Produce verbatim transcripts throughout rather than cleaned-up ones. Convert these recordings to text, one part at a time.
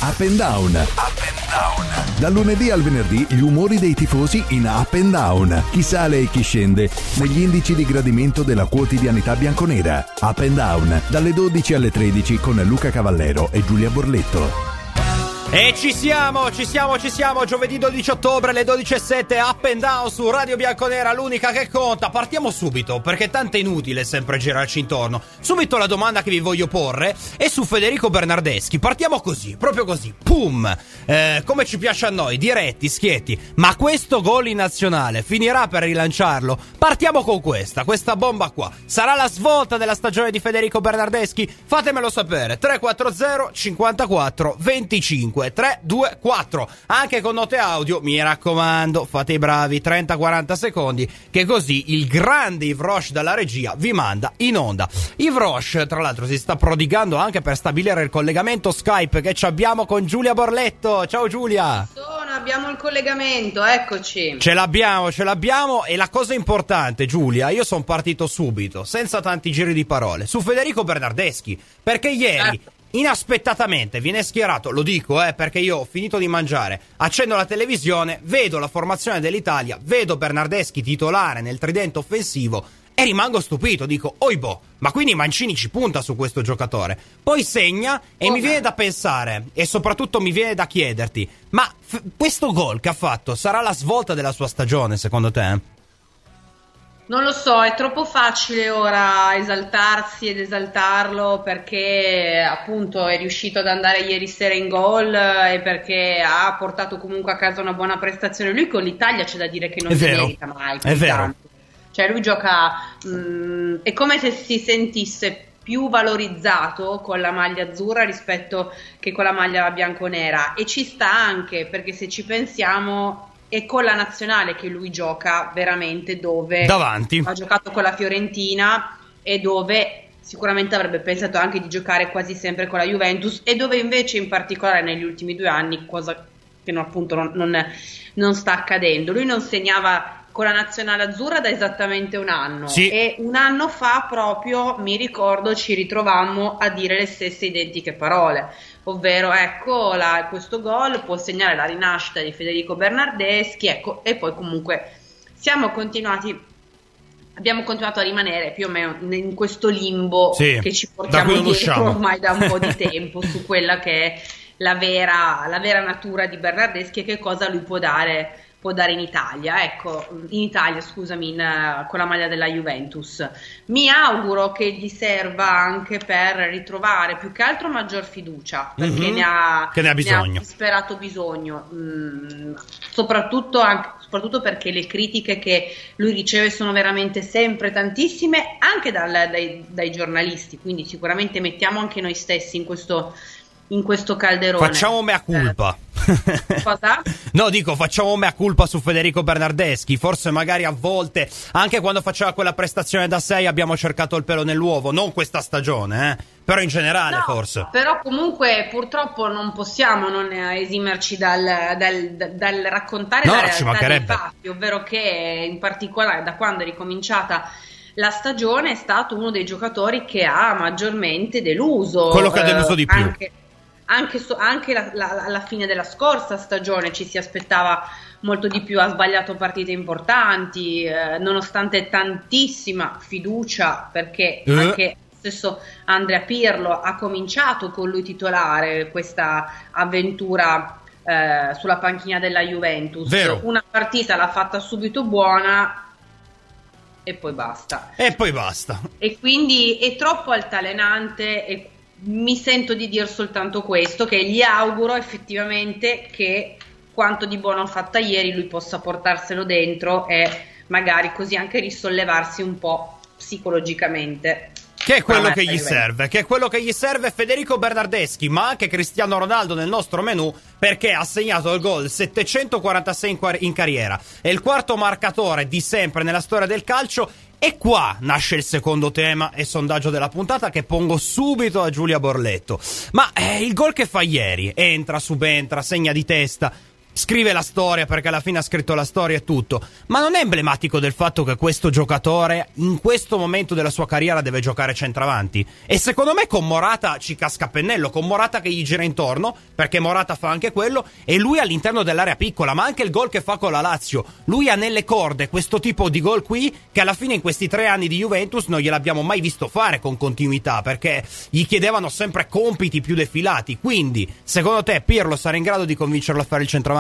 Up and Down. Up and Down. Dal lunedì al venerdì gli umori dei tifosi in Up and Down. Chi sale e chi scende negli indici di gradimento della quotidianità bianconera. Up and Down, dalle dodici alle tredici con Luca Cavallero e Giulia Borletto. E ci siamo, ci siamo, ci siamo, giovedì dodici ottobre, le dodici e sette, Up and Down su Radio Bianconera, l'unica che conta. Partiamo subito, perché tanto è inutile sempre girarci intorno. Subito la domanda che vi voglio porre è su Federico Bernardeschi. Partiamo così, proprio così, pum, eh, come ci piace a noi, diretti, schietti. Ma questo gol in nazionale finirà per rilanciarlo? Partiamo con questa, questa bomba qua. Sarà la svolta della stagione di Federico Bernardeschi? Fatemelo sapere, tre quattro zero cinquantaquattro venticinque tre due quattro, anche con note audio, mi raccomando, fate i bravi, trenta quaranta secondi, che così il grande Yves Roche dalla regia vi manda in onda. Yves Roche, tra l'altro, si sta prodigando anche per stabilire il collegamento Skype che ci abbiamo con Giulia Borletto. Ciao Giulia. Sono, abbiamo il collegamento, eccoci. Ce l'abbiamo, ce l'abbiamo, e la cosa importante, Giulia, io sono partito subito, senza tanti giri di parole, su Federico Bernardeschi, perché ieri... Eh. Inaspettatamente viene schierato, lo dico eh, perché io ho finito di mangiare, accendo la televisione, vedo la formazione dell'Italia, vedo Bernardeschi titolare nel tridente offensivo e rimango stupito, dico oibo, ma quindi Mancini ci punta su questo giocatore. Poi segna e oh, mi viene da pensare, e soprattutto mi viene da chiederti, ma f- questo gol che ha fatto sarà la svolta della sua stagione secondo te? Non lo so, è troppo facile ora esaltarsi ed esaltarlo perché appunto è riuscito ad andare ieri sera in gol e perché ha portato comunque a casa una buona prestazione. Lui con l'Italia c'è da dire che non è si vero. merita mai. È vero. Tanto. Cioè lui gioca, mh, è come se si sentisse più valorizzato con la maglia azzurra rispetto che con la maglia bianconera, e ci sta anche perché se ci pensiamo... è con la nazionale che lui gioca veramente, dove davanti ha giocato con la Fiorentina e dove sicuramente avrebbe pensato anche di giocare quasi sempre con la Juventus, e dove invece in particolare negli ultimi due anni, cosa che non, appunto non, non, non sta accadendo, lui non segnava con la nazionale azzurra da esattamente un anno, sì. E un anno fa proprio, mi ricordo, ci ritrovammo a dire le stesse identiche parole, ovvero ecco la, questo gol può segnare la rinascita di Federico Bernardeschi, ecco, e poi comunque siamo continuati, abbiamo continuato a rimanere più o meno in questo limbo, sì, che ci portiamo dietro ormai da un po' di tempo su quella che è la vera, la vera natura di Bernardeschi e che cosa lui può dare può dare in Italia, ecco, in Italia, scusami, in, uh, con la maglia della Juventus. Mi auguro che gli serva anche per ritrovare più che altro maggior fiducia, perché mm-hmm. ne ha, che ne ha bisogno, ne ha disperato bisogno, mm, soprattutto, anche, soprattutto perché le critiche che lui riceve sono veramente sempre tantissime, anche dal, dai, dai giornalisti, quindi sicuramente mettiamo anche noi stessi in questo in questo calderone. Facciamo mea culpa. Eh. Cosa? No, dico, facciamo mea culpa su Federico Bernardeschi. Forse magari a volte, anche quando faceva quella prestazione da sei, abbiamo cercato il pelo nell'uovo. Non questa stagione, eh. Però in generale, no, forse. Però comunque purtroppo non possiamo non esimerci dal, dal, dal, dal raccontare no, la ci realtà dei mancherebbe. fatti, ovvero che in particolare da quando è ricominciata la stagione è stato uno dei giocatori che ha maggiormente deluso. Quello che ha deluso di più. Anche, Anche, so, anche la, la, alla fine della scorsa stagione ci si aspettava molto di più, ha sbagliato partite importanti, eh, nonostante tantissima fiducia, perché eh. anche stesso Andrea Pirlo ha cominciato con lui titolare questa avventura eh, sulla panchina della Juventus. Vero. Una partita l'ha fatta subito buona e poi basta. E poi basta. E quindi è troppo altalenante, e mi sento di dire soltanto questo, che gli auguro effettivamente che quanto di buono ha fatta ieri lui possa portarselo dentro e magari così anche risollevarsi un po' psicologicamente. Che è quello che gli serve, che è quello che gli serve Federico Bernardeschi, ma anche Cristiano Ronaldo nel nostro menù, perché ha segnato il gol settecentoquarantasei in carriera, è il quarto marcatore di sempre nella storia del calcio. E qua nasce il secondo tema e sondaggio della puntata che pongo subito a Giulia Borletto. Ma eh, il gol che fa ieri, entra, subentra, segna di testa, scrive la storia perché alla fine ha scritto la storia e tutto, ma non è emblematico del fatto che questo giocatore in questo momento della sua carriera deve giocare centravanti? E secondo me con Morata ci casca a pennello, con Morata che gli gira intorno, perché Morata fa anche quello, e lui all'interno dell'area piccola, ma anche il gol che fa con la Lazio, lui ha nelle corde questo tipo di gol qui che alla fine in questi tre anni di Juventus non gliel'abbiamo mai visto fare con continuità, perché gli chiedevano sempre compiti più defilati. Quindi secondo te Pirlo sarà in grado di convincerlo a fare il centravanti?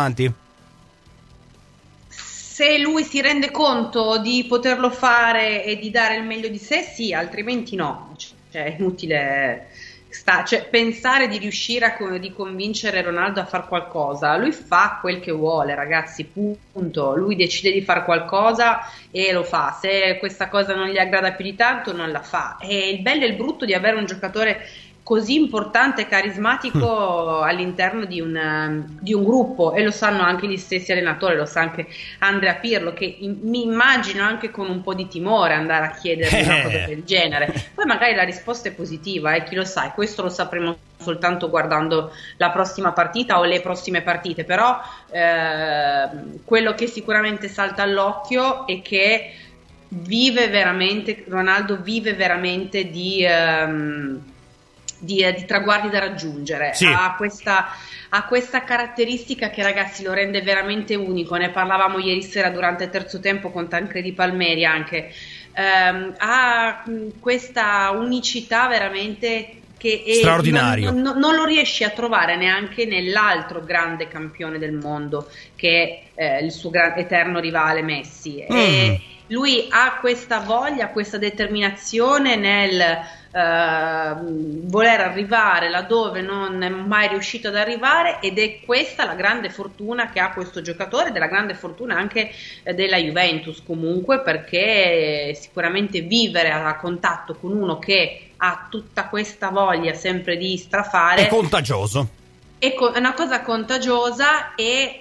Se lui si rende conto di poterlo fare e di dare il meglio di sé, sì, altrimenti no. Cioè, è inutile sta, cioè, pensare di riuscire a di convincere Ronaldo a fare qualcosa. Lui fa quel che vuole, ragazzi, punto. Lui decide di fare qualcosa e lo fa. Se questa cosa non gli aggrada più di tanto, non la fa. E il bello e il brutto di avere un giocatore così importante e carismatico mm. all'interno di un, di un gruppo, e lo sanno anche gli stessi allenatori, lo sa anche Andrea Pirlo, che in, mi immagino anche con un po' di timore andare a chiedergli una cosa del genere. Poi magari la risposta è positiva, eh, chi lo sa, e questo lo sapremo soltanto guardando la prossima partita o le prossime partite, però eh, quello che sicuramente salta all'occhio è che vive veramente, Ronaldo vive veramente di... Um, Di, di traguardi da raggiungere, sì. ha, questa, ha questa caratteristica che, ragazzi, lo rende veramente unico. Ne parlavamo ieri sera durante il terzo tempo con Tancredi Palmeri anche, um, ha questa unicità veramente che è, straordinario. Non, non, non lo riesci a trovare neanche nell'altro grande campione del mondo, che è eh, il suo gran, eterno rivale Messi. Mm. E lui ha questa voglia, questa determinazione nel Uh, voler arrivare laddove non è mai riuscito ad arrivare, ed è questa la grande fortuna che ha questo giocatore, ed è la grande fortuna anche eh, della Juventus comunque, perché sicuramente vivere a contatto con uno che ha tutta questa voglia sempre di strafare è contagioso, è co- una cosa contagiosa, e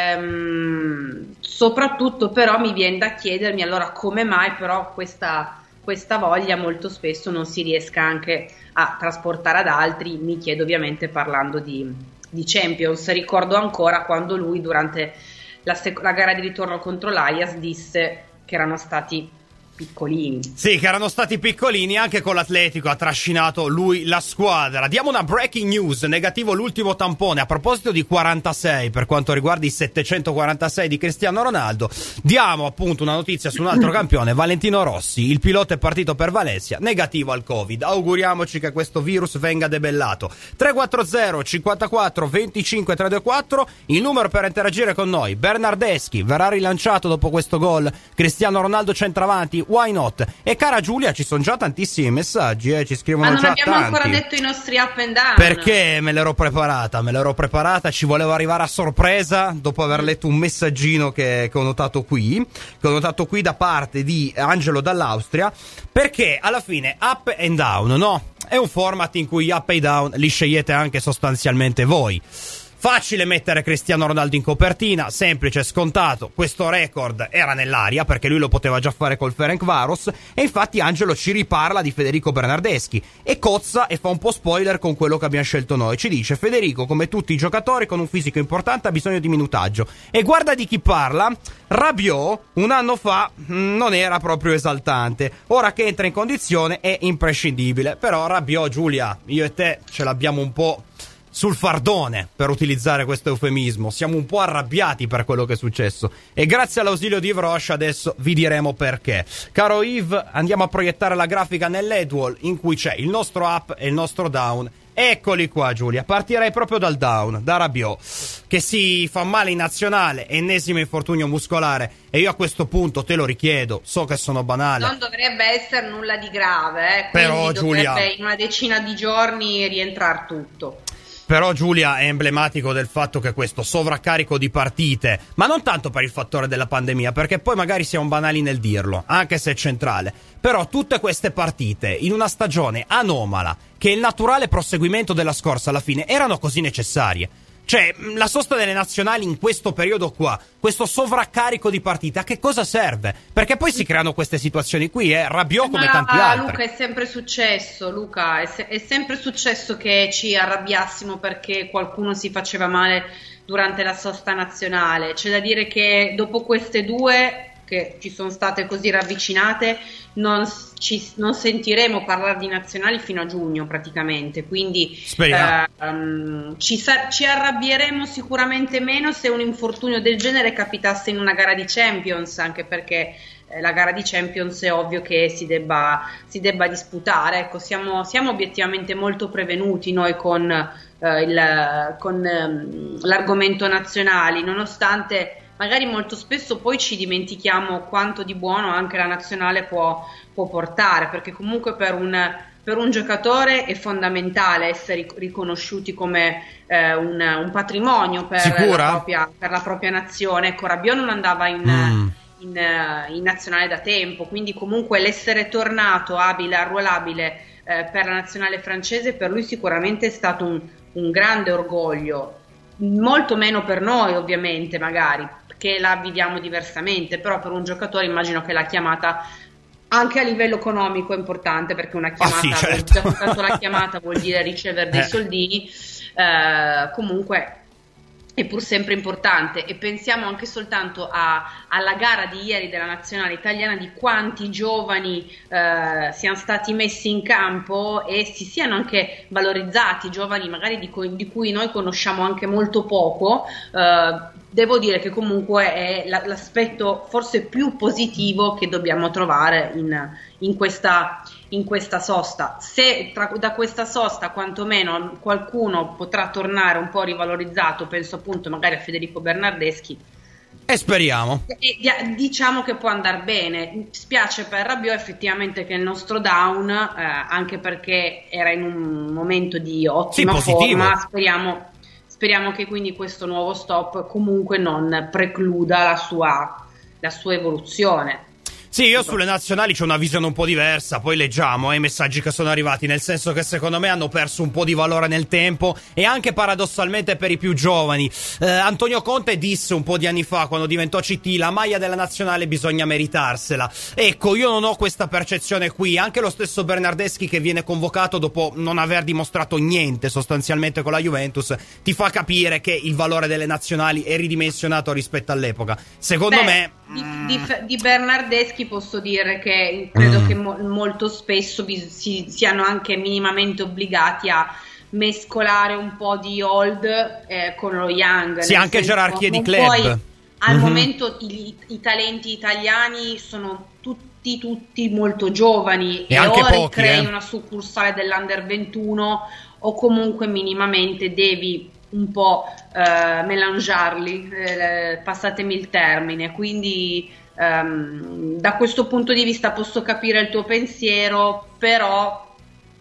ehm, soprattutto però mi viene da chiedermi allora come mai però questa questa voglia molto spesso non si riesca anche a trasportare ad altri. Mi chiedo, ovviamente parlando di, di Champions, ricordo ancora quando lui durante la, sec- la gara di ritorno contro l'Ajax disse che erano stati piccolini. Sì, che erano stati piccolini, anche con l'Atletico ha trascinato lui la squadra. Diamo una breaking news, negativo l'ultimo tampone a proposito di quarantasei per quanto riguarda i settecentoquarantasei di Cristiano Ronaldo. Diamo appunto una notizia su un altro campione, Valentino Rossi, il pilota è partito per Valencia, negativo al Covid. Auguriamoci che questo virus venga debellato. Tre quattro zero cinquantaquattro venticinque trecentoventuquattro, il numero per interagire con noi. Bernardeschi verrà rilanciato dopo questo gol, Cristiano Ronaldo centravanti, why not? E cara Giulia, ci sono già tantissimi messaggi, eh, ci scrivono già tanti. Ma non abbiamo tanti. ancora detto i nostri up and down. Perché me l'ero preparata, me l'ero preparata, ci volevo arrivare a sorpresa dopo aver letto un messaggino che, che ho notato qui, che ho notato qui da parte di Angelo dall'Austria, perché alla fine up and down, no? È un format in cui up e down li scegliete anche sostanzialmente voi. Facile mettere Cristiano Ronaldo in copertina, semplice, scontato. Questo record era nell'aria perché lui lo poteva già fare col Ferencváros, e infatti Angelo ci riparla di Federico Bernardeschi e cozza e fa un po' spoiler con quello che abbiamo scelto noi. Ci dice: Federico, come tutti i giocatori con un fisico importante, ha bisogno di minutaggio. E guarda di chi parla, Rabiot un anno fa mh, non era proprio esaltante, ora che entra in condizione è imprescindibile. Però Rabiot, Giulia, io e te ce l'abbiamo un po' sul fardone, per utilizzare questo eufemismo. Siamo un po' arrabbiati per quello che è successo, e grazie all'ausilio di Yves adesso vi diremo perché. Caro Yves, andiamo a proiettare la grafica nell'Edwall in cui c'è il nostro up e il nostro down. Eccoli qua, Giulia, partirei proprio dal down, da Rabiot, che si fa male in nazionale, ennesimo infortunio muscolare, e io a questo punto te lo richiedo, so che sono banale. Non dovrebbe essere nulla di grave, eh? Però Giulia, dovrebbe in una decina di giorni rientrare tutto. Però Giulia, è emblematico del fatto che questo sovraccarico di partite, ma non tanto per il fattore della pandemia, perché poi magari siamo banali nel dirlo, anche se è centrale, però tutte queste partite in una stagione anomala, che è il naturale proseguimento della scorsa alla fine, erano così necessarie. Cioè, la sosta delle nazionali in questo periodo qua, questo sovraccarico di partite, a che cosa serve? Perché poi si creano queste situazioni qui, eh? Rabiot come Ma, tanti altri. Luca, è sempre successo, Luca, è, se- è sempre successo che ci arrabbiassimo perché qualcuno si faceva male durante la sosta nazionale. C'è da dire che dopo queste due che ci sono state così ravvicinate, non, ci, non sentiremo parlare di nazionali fino a giugno praticamente, quindi eh, um, ci, sa- ci arrabbieremo sicuramente meno se un infortunio del genere capitasse in una gara di Champions, anche perché eh, la gara di Champions è ovvio che si debba, si debba disputare. Ecco, siamo, siamo obiettivamente molto prevenuti noi con, eh, il, con ehm, l'argomento nazionali, nonostante magari molto spesso poi ci dimentichiamo quanto di buono anche la nazionale può, può portare, perché comunque per un, per un giocatore è fondamentale essere riconosciuti come eh, un, un patrimonio per la, propria, per la propria nazione. Ecco, Rabiot non andava in, mm. in, in nazionale da tempo, quindi comunque l'essere tornato abile, arruolabile eh, per la nazionale francese per lui sicuramente è stato un, un grande orgoglio, molto meno per noi ovviamente magari, che la viviamo diversamente, però per un giocatore immagino che la chiamata anche a livello economico è importante, perché una chiamata, ah, sì, certo. tanto la chiamata vuol dire ricevere dei eh. soldini, eh, comunque è pur sempre importante. E pensiamo anche soltanto a, alla gara di ieri della nazionale italiana, di quanti giovani eh, siano stati messi in campo e si siano anche valorizzati, giovani magari di, co- di cui noi conosciamo anche molto poco. eh, Devo dire che comunque è la, l'aspetto forse più positivo che dobbiamo trovare in, in, questa, in questa sosta. Se tra, da questa sosta quantomeno qualcuno potrà tornare un po' rivalorizzato, penso appunto magari a Federico Bernardeschi, e speriamo. E, diciamo che può andare bene. Spiace per Rabiot effettivamente che il nostro down, eh, anche perché era in un momento di ottima sì, forma, speriamo... Speriamo che quindi questo nuovo stop comunque non precluda la sua, la sua evoluzione. Sì, io sulle nazionali c'ho una visione un po' diversa, poi leggiamo eh, i messaggi che sono arrivati, nel senso che secondo me hanno perso un po' di valore nel tempo e anche paradossalmente per i più giovani. Eh, Antonio Conte disse un po' di anni fa, quando diventò C T, la maglia della nazionale bisogna meritarsela. Ecco, io non ho questa percezione qui, anche lo stesso Bernardeschi che viene convocato dopo non aver dimostrato niente sostanzialmente con la Juventus, ti fa capire che il valore delle nazionali è ridimensionato rispetto all'epoca. Secondo Beh, me... Di, di, di Bernardeschi posso dire che credo mm. che mo, molto spesso bis, si, siano anche minimamente obbligati a mescolare un po' di old eh, con lo young. Sì, anche senso, gerarchie di club. Poi, al mm-hmm. momento i, i talenti italiani sono tutti tutti molto giovani e, e o pochi, crei eh. una succursale dell'Under ventuno o comunque minimamente devi un po' eh, melangiarli, eh, passatemi il termine, quindi ehm, da questo punto di vista posso capire il tuo pensiero, però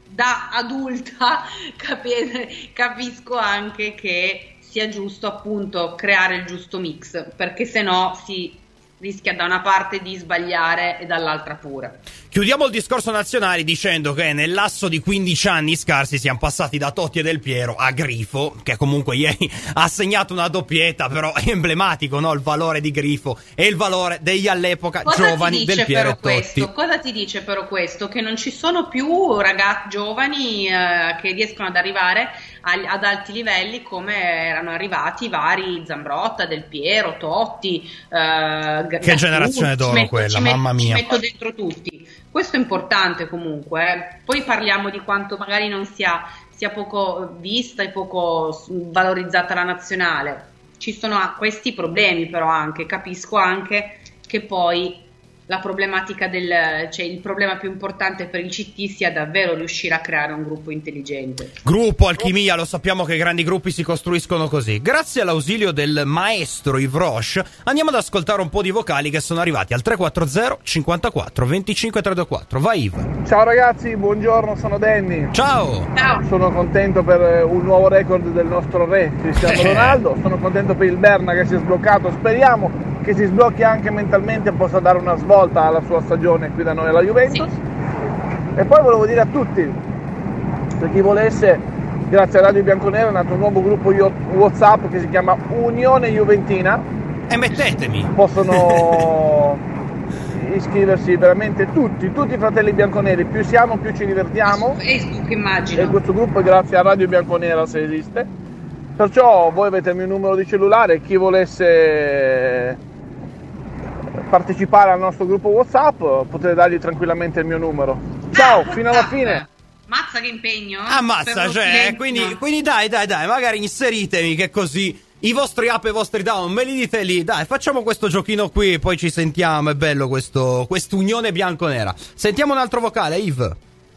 da adulta capi- capisco anche che sia giusto appunto creare il giusto mix, perché se no si rischia da una parte di sbagliare e dall'altra pure. Chiudiamo il discorso nazionale dicendo che nel lasso di quindici anni scarsi siamo passati da Totti e Del Piero a Grifo, che comunque ieri ha segnato una doppietta, però è emblematico, no? Il valore di Grifo e il valore degli all'epoca Cosa giovani Del Piero e questo? Totti. Cosa ti dice però questo? Che non ci sono più ragazzi giovani eh, che riescono ad arrivare agli, ad alti livelli come erano arrivati vari Zambrotta, Del Piero, Totti. Eh, che generazione d'oro metto, quella, met- mamma mia. Ci metto dentro tutti. Questo è importante comunque. Eh. Poi parliamo di quanto magari non sia, sia poco vista e poco valorizzata la nazionale. Ci sono questi problemi però anche, capisco anche che poi la problematica del, cioè il problema più importante per il C T sia davvero riuscire a creare un gruppo intelligente. Gruppo, alchimia, lo sappiamo che grandi gruppi si costruiscono così. Grazie all'ausilio del maestro Yves Roche andiamo ad ascoltare un po' di vocali che sono arrivati al tre quattro zero cinquantaquattro venticinque trecentoquarantquattro. Vai Yves. Ciao ragazzi, buongiorno, sono Danny. Ciao. Ciao. Sono contento per un nuovo record del nostro re Cristiano Ronaldo. Sono contento per il Berna che si è sbloccato. Speriamo che si sblocchi anche mentalmente e possa dare una svolta alla sua stagione qui da noi alla Juventus. Sì. E poi volevo dire a tutti, per chi volesse grazie a Radio Bianconera è nato un nuovo gruppo WhatsApp che si chiama Unione Juventina. E mettetemi! Possono iscriversi veramente tutti, tutti i fratelli bianconeri, più siamo più ci divertiamo. Su Facebook immagino. E questo gruppo è grazie a Radio Bianconera se esiste. Perciò voi avete il mio numero di cellulare, chi volesse partecipare al nostro gruppo WhatsApp potete dargli tranquillamente il mio numero. Ciao, ah, fino alla fine! Mazza che impegno! Ammazza, cioè, quindi, quindi dai, dai, dai, magari inseritemi che così i vostri up e i vostri down me li dite lì. Dai, facciamo questo giochino qui, poi ci sentiamo, è bello questo, quest'unione bianconera. Sentiamo un altro vocale, Yves.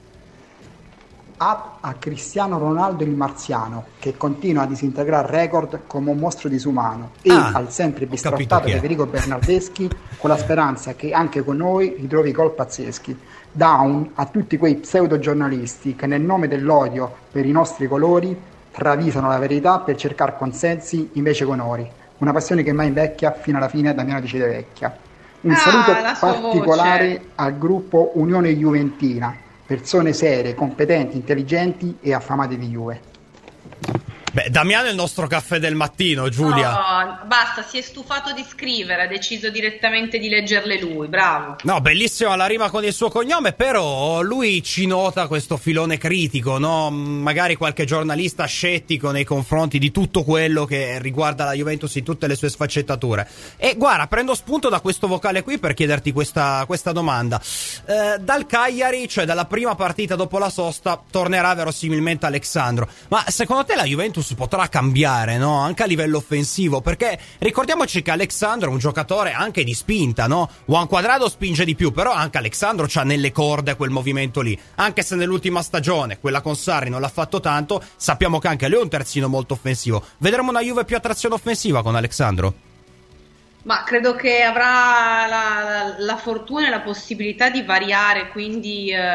Up a Cristiano Ronaldo il marziano, che continua a disintegrare record come un mostro disumano, e ah, al sempre bistrottato Federico Bernardeschi, con la speranza che anche con noi ritrovi gol pazzeschi. Down a tutti quei pseudo giornalisti che nel nome dell'odio per i nostri colori travisano la verità per cercare consensi invece che onori. Una passione che mai invecchia, fino alla fine Damiano di Civitavecchia. Un ah, saluto particolare al gruppo Unione Juventina, persone serie, competenti, intelligenti e affamate di Juve. Beh, Damiano è il nostro caffè del mattino, Giulia. No, basta, si è stufato di scrivere, ha deciso direttamente di leggerle lui, bravo. No, bellissima la rima con il suo cognome, però lui ci nota questo filone critico, no? Magari qualche giornalista scettico nei confronti di tutto quello che riguarda la Juventus in tutte le sue sfaccettature. E guarda, prendo spunto da questo vocale qui per chiederti questa, questa domanda. Eh, dal Cagliari, cioè dalla prima partita dopo la sosta, tornerà verosimilmente Alexandro. Ma secondo te la Juventus potrà cambiare, no? Anche a livello offensivo, perché ricordiamoci che Alexandro è un giocatore anche di spinta, no? Juan Cuadrado spinge di più, però anche Alexandro c'ha nelle corde quel movimento lì, anche se nell'ultima stagione, quella con Sarri, non l'ha fatto tanto. Sappiamo che anche lui è un terzino molto offensivo. Vedremo una Juve più a trazione offensiva con Alexandro? Ma credo che avrà la, la, la fortuna e la possibilità di variare, quindi eh,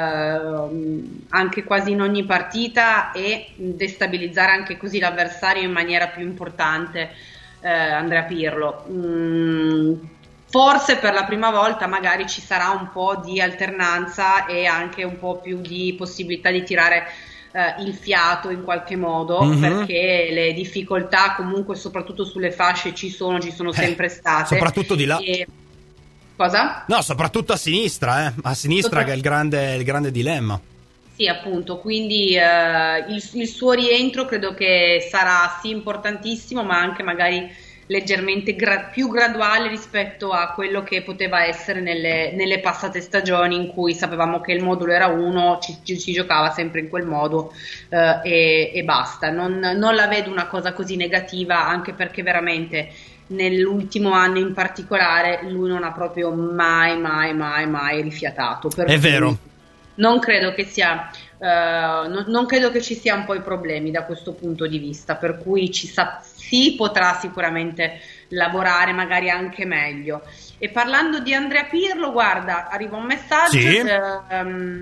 anche quasi in ogni partita, e destabilizzare anche così l'avversario in maniera più importante, eh, Andrea Pirlo. Mm, forse per la prima volta magari ci sarà un po' di alternanza e anche un po' più di possibilità di tirare Uh, il fiato in qualche modo, mm-hmm. perché le difficoltà comunque soprattutto sulle fasce ci sono, ci sono eh, sempre state, soprattutto di là. E... cosa? No, soprattutto a sinistra, eh. a sinistra Sopra... che è il grande, il grande dilemma. Sì, appunto, quindi uh, il, il suo rientro credo che sarà sì importantissimo, ma anche magari leggermente gra- più graduale rispetto a quello che poteva essere nelle, nelle passate stagioni, in cui sapevamo che il modulo era uno, ci, ci, ci giocava sempre in quel modo, eh, e, e basta. Non, non la vedo una cosa così negativa, anche perché veramente nell'ultimo anno in particolare lui non ha proprio mai mai mai mai rifiatato. Per è vero. Non credo che sia uh, non, non credo che ci siano poi problemi da questo punto di vista, per cui ci sa, si potrà sicuramente lavorare magari anche meglio. E parlando di Andrea Pirlo, guarda, arriva un messaggio, sì. uh,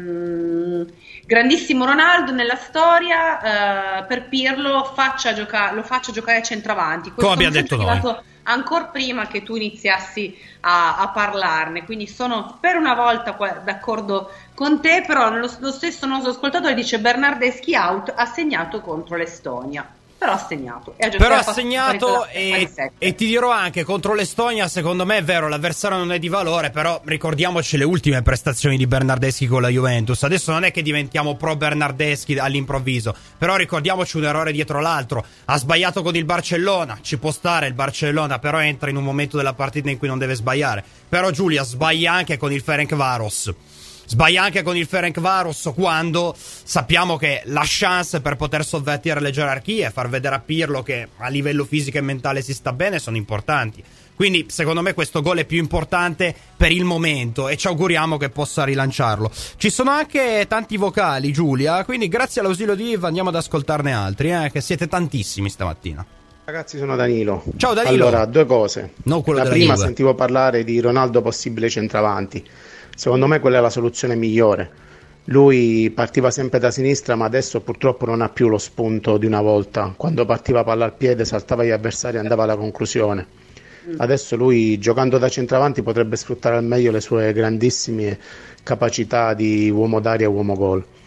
um, grandissimo Ronaldo nella storia, uh, per Pirlo faccia gioca- lo faccia giocare a centravanti. Come abbiamo detto noi. Ancora prima che tu iniziassi a, a parlarne, quindi sono per una volta qua, d'accordo con te, però lo, lo stesso nostro ascoltatore dice Bernardeschi out, ha segnato contro l'Estonia. Però ha segnato e ha però ha segnato e, e ti dirò anche contro l'Estonia, secondo me è vero, l'avversario non è di valore, però ricordiamoci le ultime prestazioni di Bernardeschi con la Juventus. Adesso non è che diventiamo pro Bernardeschi all'improvviso, però ricordiamoci un errore dietro l'altro. Ha sbagliato con il Barcellona, ci può stare il Barcellona, però entra in un momento della partita in cui non deve sbagliare. Però Giulia sbaglia anche con il Ferencvaros. Sbaglia anche con il Ferencvaros, quando sappiamo che la chance per poter sovvertire le gerarchie e far vedere a Pirlo che a livello fisico e mentale si sta bene sono importanti. Quindi secondo me questo gol è più importante per il momento e ci auguriamo che possa rilanciarlo. Ci sono anche tanti vocali, Giulia, quindi grazie all'ausilio di Iva andiamo ad ascoltarne altri, eh, che siete tantissimi stamattina. Ragazzi, sono Danilo. Ciao Danilo. Allora, due cose. Non quello la della prima, Juve. Sentivo parlare di Ronaldo possibile centravanti. Secondo me quella è la soluzione migliore. Lui partiva sempre da sinistra, ma adesso purtroppo non ha più lo spunto di una volta. Quando partiva palla al piede, saltava gli avversari e andava alla conclusione. Adesso lui, giocando da centravanti, potrebbe sfruttare al meglio le sue grandissime capacità di uomo d'aria e uomo gol.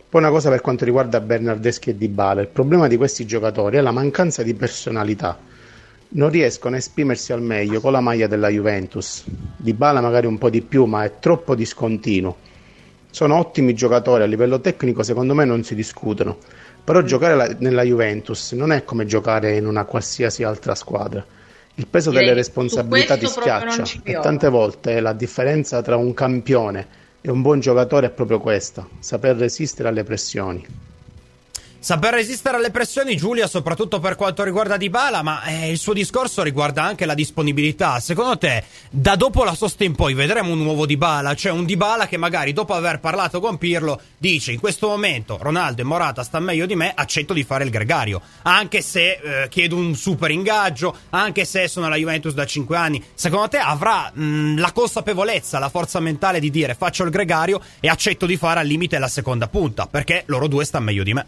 Poi una cosa per quanto riguarda Bernardeschi e Dybala, il problema di questi giocatori è la mancanza di personalità. Non riescono a esprimersi al meglio con la maglia della Juventus. Dybala magari un po' di più, ma è troppo discontinuo. Sono ottimi giocatori, a livello tecnico secondo me non si discutono, però giocare la, nella Juventus non è come giocare in una qualsiasi altra squadra. Il peso Direi delle responsabilità ti proprio schiaccia e tante volte la differenza tra un campione e un buon giocatore è proprio questa, saper resistere alle pressioni. Saper resistere alle pressioni, Giulia, soprattutto per quanto riguarda Dybala, ma eh, il suo discorso riguarda anche la disponibilità. Secondo te, da dopo la sosta in poi vedremo un nuovo Dybala? Cioè un Dybala che magari dopo aver parlato con Pirlo dice: in questo momento Ronaldo e Morata sta meglio di me, accetto di fare il gregario, anche se eh, chiedo un super ingaggio, anche se sono alla Juventus da cinque anni. Secondo te avrà mh, la consapevolezza, la forza mentale di dire: faccio il gregario e accetto di fare al limite la seconda punta, perché loro due stanno meglio di me?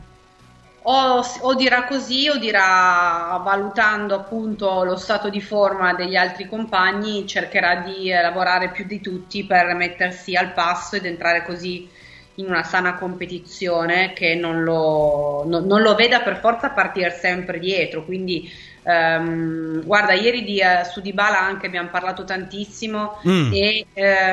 O, o dirà così, o dirà, valutando appunto lo stato di forma degli altri compagni, cercherà di lavorare più di tutti per mettersi al passo ed entrare così in una sana competizione che non lo, no, non lo veda per forza partire sempre dietro. Quindi um, guarda, ieri di, uh, su Dybala anche abbiamo parlato tantissimo mm. e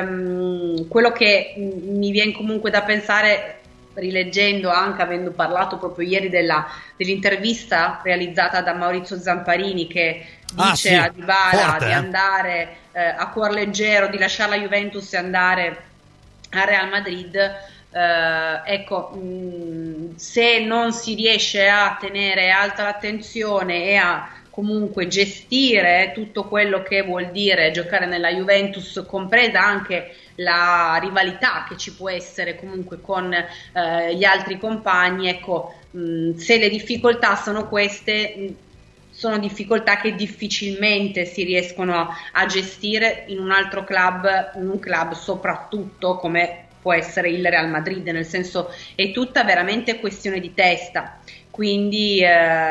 um, quello che mi viene comunque da pensare, rileggendo, anche avendo parlato proprio ieri della, dell'intervista realizzata da Maurizio Zamparini, che dice ah, sì. a Dybala Forte, di andare eh, a cuor leggero, di lasciare la Juventus e andare al Real Madrid. Eh, ecco, mh, se non si riesce a tenere alta l'attenzione e a comunque gestire tutto quello che vuol dire giocare nella Juventus, compresa anche la rivalità che ci può essere comunque con eh, gli altri compagni, ecco, mh, se le difficoltà sono queste, mh, sono difficoltà che difficilmente si riescono a, a gestire in un altro club, in un club soprattutto come può essere il Real Madrid, nel senso è tutta veramente questione di testa. Quindi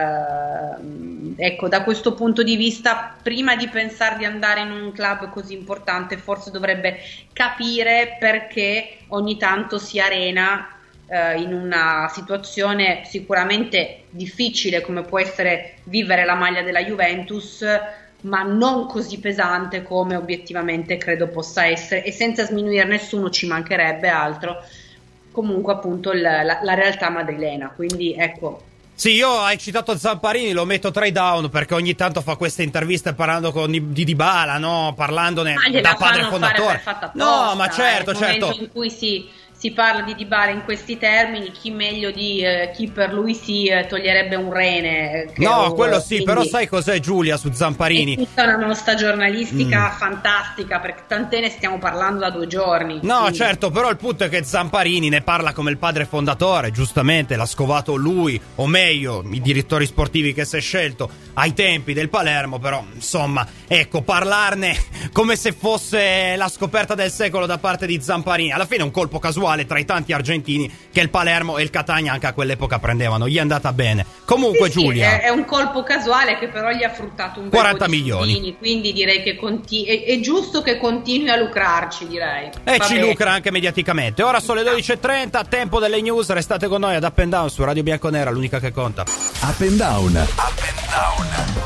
eh, ecco, da questo punto di vista, prima di pensare di andare in un club così importante, forse dovrebbe capire perché ogni tanto si arena eh, in una situazione sicuramente difficile come può essere vivere la maglia della Juventus, ma non così pesante come obiettivamente credo possa essere, e senza sminuire nessuno, ci mancherebbe altro, comunque appunto il, la, la realtà madrilena. Quindi ecco. Sì, io hai citato Zamparini, lo metto tra i down perché ogni tanto fa queste interviste parlando con di, di Dybala, no? Parlandone ma da padre fondatore. Apposta, no, ma certo, eh, certo. Nel momento in cui si, si parla di Dybala in questi termini, chi meglio di eh, chi per lui si eh, toglierebbe un rene? No, lo, quello sì, quindi... però sai cos'è, Giulia, su Zamparini? È tutta una nostra giornalistica mm. fantastica, perché tant'è ne stiamo parlando da due giorni. No, quindi. certo, però il punto è che Zamparini ne parla come il padre fondatore, giustamente l'ha scovato lui, o meglio, i direttori sportivi che si è scelto ai tempi del Palermo, però insomma, ecco, parlarne come se fosse la scoperta del secolo da parte di Zamparini, alla fine è un colpo casuale tra i tanti argentini che il Palermo e il Catania anche a quell'epoca prendevano, gli è andata bene. Comunque sì, Giulia, sì, è, è un colpo casuale che però gli ha fruttato un quaranta milioni, soldini, quindi direi che conti- è, è giusto che continui a lucrarci, direi. E Va ci bene. lucra anche mediaticamente. Ora sono le dodici e trenta, tempo delle news, restate con noi ad Up and Down su Radio Bianconera, l'unica che conta. Up and Down, Up and Down.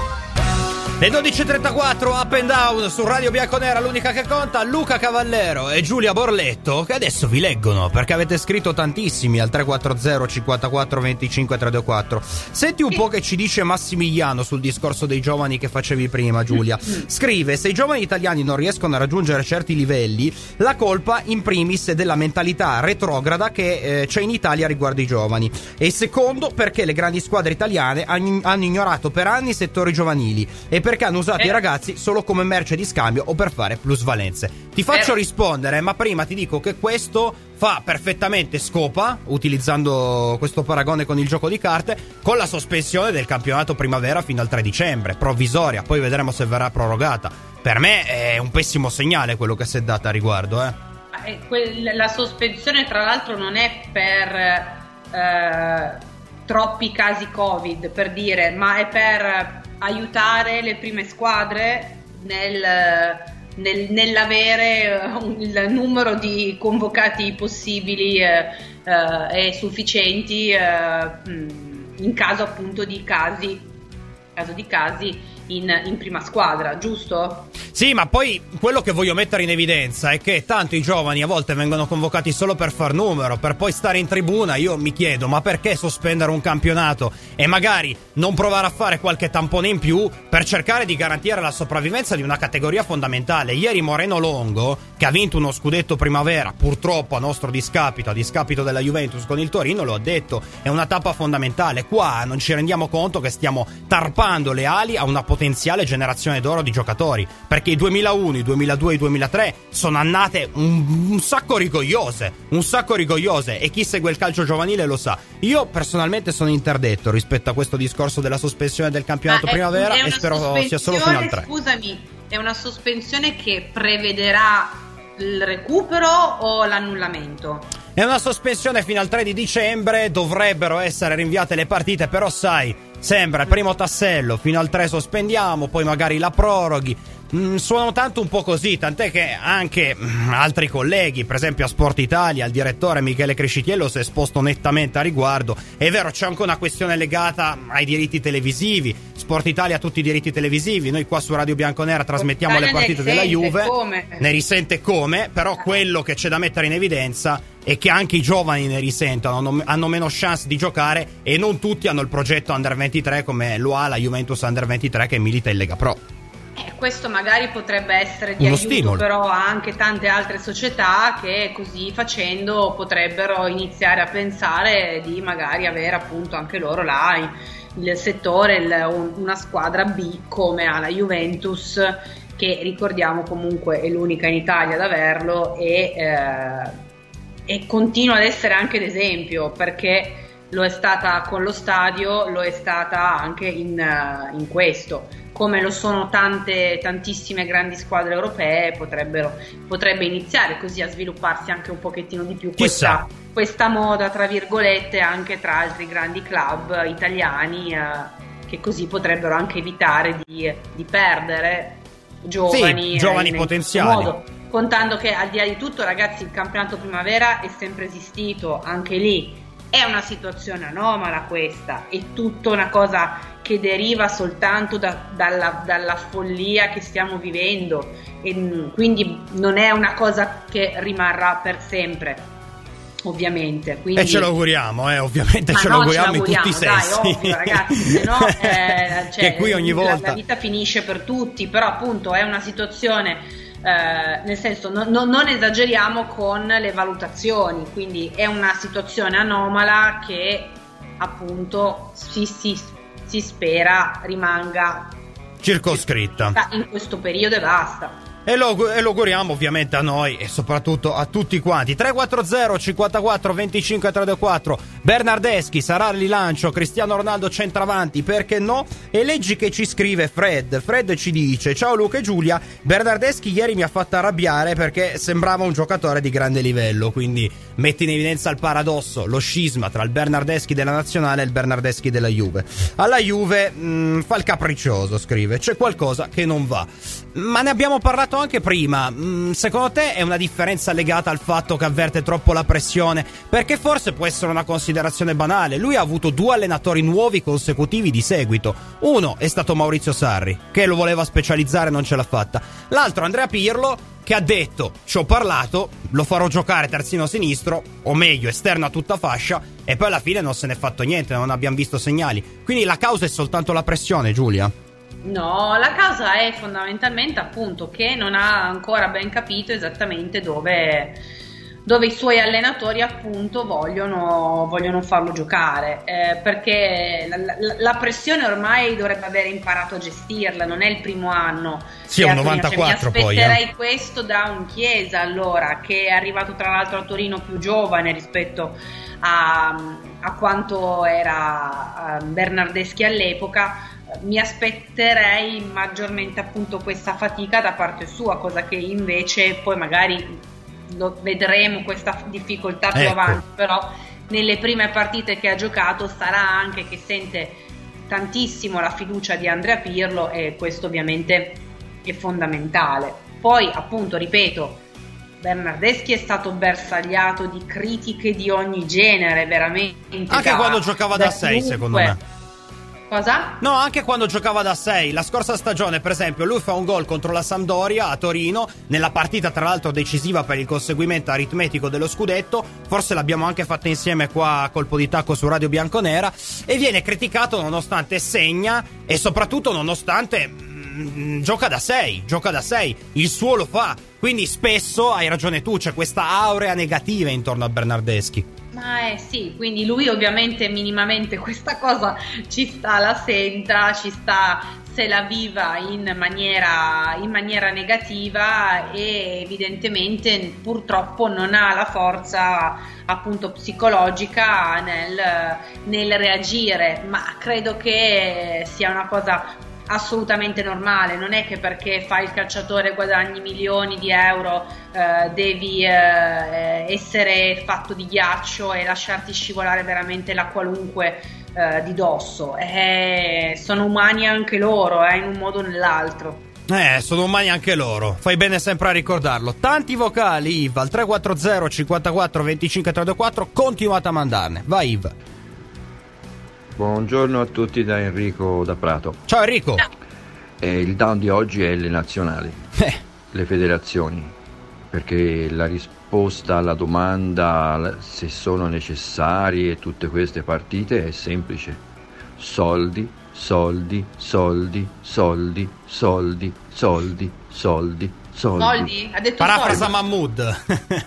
Le dodici e trentaquattro, Up and Down su Radio Bianconera, l'unica che conta. Luca Cavallero e Giulia Borletto, che adesso vi leggono perché avete scritto tantissimi al tre quattro zero cinquantaquattro venticinque trecentoquarantaquattro. Senti un po' che ci dice Massimiliano sul discorso dei giovani che facevi prima, Giulia. Scrive: se i giovani italiani non riescono a raggiungere certi livelli, la colpa in primis è della mentalità retrograda che eh, c'è in Italia riguardo i giovani, e secondo perché le grandi squadre italiane hanno ignorato per anni i settori giovanili e per perché hanno usato eh. i ragazzi solo come merce di scambio o per fare plusvalenze. Ti faccio eh. rispondere, ma prima ti dico che questo fa perfettamente scopa, utilizzando questo paragone con il gioco di carte, con la sospensione del campionato primavera fino al tre dicembre, provvisoria, poi vedremo se verrà prorogata. Per me è un pessimo segnale quello che si è data a riguardo, eh. La sospensione tra l'altro non è per eh, troppi casi Covid, per dire, ma è per aiutare le prime squadre nel, nel, nell'avere il numero di convocati possibili eh, eh, e sufficienti eh, in caso appunto di casi, caso di casi in, in prima squadra, giusto? Sì, ma poi quello che voglio mettere in evidenza è che tanto i giovani a volte vengono convocati solo per far numero, per poi stare in tribuna. Io mi chiedo, ma perché sospendere un campionato e magari non provare a fare qualche tampone in più per cercare di garantire la sopravvivenza di una categoria fondamentale? Ieri Moreno Longo, che ha vinto uno scudetto primavera, purtroppo a nostro discapito, a discapito della Juventus con il Torino, lo ha detto, è una tappa fondamentale. Qua non ci rendiamo conto che stiamo tarpando le ali a una potenziale generazione d'oro di giocatori, perché i duemilauno, i duemiladue e i duemilatré sono annate un, un sacco rigogliose, un sacco rigogliose, e chi segue il calcio giovanile lo sa. Io personalmente sono interdetto rispetto a questo discorso della sospensione del campionato Ma primavera, è, è e spero sia solo fino al tre. Scusami, è una sospensione che prevederà il recupero o l'annullamento? È una sospensione fino al tre di dicembre, dovrebbero essere rinviate le partite, però sai, sembra il primo tassello, fino al tre sospendiamo, poi magari la proroghi. Mm, suonano tanto un po' così, tant'è che anche mm, altri colleghi, per esempio a Sport Italia, il direttore Michele Crescitiello si è esposto nettamente a riguardo. È vero, c'è anche una questione legata ai diritti televisivi. Sport Italia ha tutti i diritti televisivi, noi qua su Radio Bianconera trasmettiamo le partite della Juve, come? ne risente come, però quello che c'è da mettere in evidenza è che anche i giovani ne risentono, hanno, hanno meno chance di giocare, e non tutti hanno il progetto Under ventitré come lo ha la Juventus Under ventitré, che milita in Lega Pro. Eh, questo magari potrebbe essere di Uno aiuto stimolo. però a anche tante altre società che così facendo potrebbero iniziare a pensare di magari avere appunto anche loro là il settore, il, un, una squadra B come ha la Juventus, che ricordiamo comunque è l'unica in Italia ad averlo, e, eh, e continua ad essere anche d'esempio, perché lo è stata con lo stadio, lo è stata anche in, uh, in questo, come lo sono tante tantissime grandi squadre europee. Potrebbero potrebbe iniziare così a svilupparsi anche un pochettino di più questa, questa moda tra virgolette anche tra altri grandi club italiani, uh, che così potrebbero anche evitare di, di perdere giovani, sì, giovani in, potenziali, modo, contando che al di là di tutto, ragazzi, il campionato primavera è sempre esistito, anche lì è una situazione anomala questa, è tutta una cosa che deriva soltanto da, dalla, dalla follia che stiamo vivendo, e quindi non è una cosa che rimarrà per sempre, ovviamente. Quindi, e ce lo auguriamo, eh, ovviamente ce no, lo auguriamo, ce in tutti i sensi. Dai, ovvio, ragazzi, se no eh, cioè, che qui ogni volta la, la vita finisce per tutti, però appunto è una situazione... Uh, nel senso no, no, non esageriamo con le valutazioni, quindi è una situazione anomala che appunto si, si, si spera rimanga circoscritta in questo periodo e basta. E lo, e lo auguriamo ovviamente a noi e soprattutto a tutti quanti. Tre quattro zero cinquantaquattro venticinque trentaquattro. Bernardeschi sarà il rilancio, Cristiano Ronaldo centravanti, perché no? E leggi che ci scrive Fred. Fred ci dice: ciao Luca e Giulia, Bernardeschi ieri mi ha fatto arrabbiare perché sembrava un giocatore di grande livello, quindi metti in evidenza il paradosso, lo scisma tra il Bernardeschi della nazionale e il Bernardeschi della Juve. Alla Juve mh, fa il capriccioso, scrive, c'è qualcosa che non va. Ma ne abbiamo parlato anche prima. Mm, secondo te è una differenza legata al fatto che avverte troppo la pressione? Perché forse può essere una considerazione banale. Lui ha avuto due allenatori nuovi consecutivi di seguito. Uno è stato Maurizio Sarri, che lo voleva specializzare e non ce l'ha fatta. L'altro Andrea Pirlo, che ha detto: ci ho parlato, lo farò giocare terzino sinistro, o meglio esterno a tutta fascia, e poi alla fine non se n'è fatto niente, non abbiamo visto segnali. Quindi la causa è soltanto la pressione, Giulia? No, la causa è fondamentalmente appunto che non ha ancora ben capito esattamente dove, dove i suoi allenatori appunto vogliono, vogliono farlo giocare, eh, perché la, la, la pressione ormai dovrebbe aver imparato a gestirla, non è il primo anno. Sì, è un novantaquattro poi. Mi aspetterei eh. questo da un Chiesa, allora, che è arrivato tra l'altro a Torino più giovane rispetto a, a quanto era Bernardeschi all'epoca. Mi aspetterei maggiormente appunto questa fatica da parte sua, cosa che invece poi magari lo vedremo questa difficoltà più ecco. avanti, però nelle prime partite che ha giocato sarà anche che sente tantissimo la fiducia di Andrea Pirlo, e questo ovviamente è fondamentale. Poi appunto ripeto, Bernardeschi è stato bersagliato di critiche di ogni genere, veramente. Anche da, quando giocava da sei, secondo me. Cosa? No, anche quando giocava da sei. La scorsa stagione, per esempio, lui fa un gol contro la Sampdoria a Torino, nella partita tra l'altro decisiva per il conseguimento aritmetico dello scudetto. Forse l'abbiamo anche fatta insieme qua a colpo di tacco su Radio Bianconera. E viene criticato nonostante segna e soprattutto nonostante mh, gioca da sei. Gioca da sei. Il suo lo fa. Quindi spesso, hai ragione tu, c'è questa aurea negativa intorno a Bernardeschi. Ma eh sì, quindi lui ovviamente minimamente questa cosa ci sta, la senta, ci sta, se la viva in maniera, in maniera negativa e evidentemente purtroppo non ha la forza appunto psicologica nel, nel reagire, ma credo che sia una cosa assolutamente normale. Non è che perché fai il calciatore guadagni milioni di euro eh, devi eh, essere fatto di ghiaccio e lasciarti scivolare veramente la qualunque eh, di dosso. Eh, sono umani anche loro, eh, in un modo o nell'altro. Eh, sono umani anche loro. Fai bene sempre a ricordarlo. Tanti vocali, Iva, al tre quattro zero cinquantaquattro venticinque trentaquattro. Continuate a mandarne. Vai, Iva. Buongiorno a tutti da Enrico da Prato. Ciao Enrico. Eh, il down di oggi è le nazionali, eh. le federazioni, perché la risposta alla domanda se sono necessarie tutte queste partite è semplice: soldi, soldi, soldi, soldi, soldi, soldi, soldi. Soldi. Soldi? Ha detto Parafrasa soldi. Mahmood.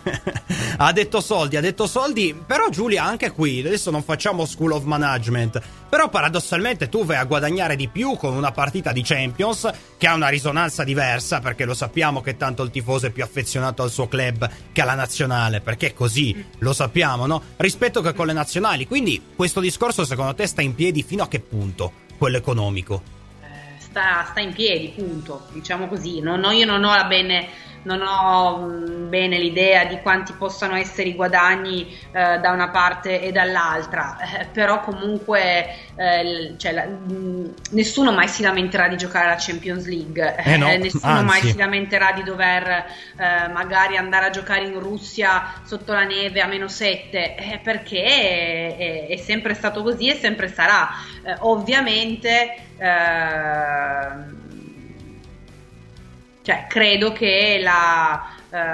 Ha detto soldi, ha detto soldi. Però Giulia, anche qui adesso non facciamo school of management, però paradossalmente tu vai a guadagnare di più con una partita di Champions che ha una risonanza diversa, perché lo sappiamo che tanto il tifoso è più affezionato al suo club che alla nazionale, perché è così, lo sappiamo, no? Rispetto che con le nazionali. Quindi questo discorso secondo te sta in piedi fino a che punto? Quello economico? Sta, sta in piedi, punto, diciamo così. Non, no, io non ho la bene, non ho mh, bene l'idea di quanti possano essere i guadagni eh, da una parte e dall'altra, eh, però comunque eh, cioè, la, mh, nessuno mai si lamenterà di giocare alla Champions League, eh no, eh, nessuno anzi. mai si lamenterà di dover eh, magari andare a giocare in Russia sotto la neve a meno sette, eh, perché è, è, è sempre stato così e sempre sarà. Eh, ovviamente Uh, cioè credo che la,